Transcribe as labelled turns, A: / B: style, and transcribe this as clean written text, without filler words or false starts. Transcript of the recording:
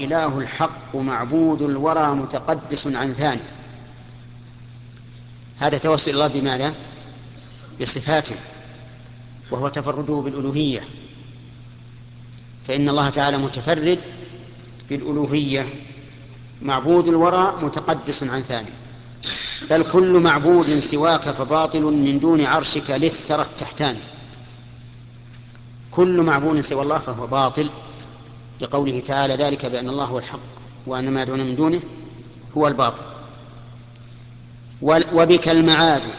A: إله الحق معبود الورى متقدس عن ثاني. هذا توسل الله بماذا؟ بصفاته، وهو تفرده بالألوهية، فإن الله تعالى متفرد بالألوهية، معبود الورى متقدس عن ثاني. بل كل معبود سواك فباطل من دون عرشك للثرى التحتاني. كل معبود سوى الله فهو باطل، لقوله تعالى ذلك بأن الله هو الحق وأن ما يدعون من دونه هو الباطل. وبك المعاد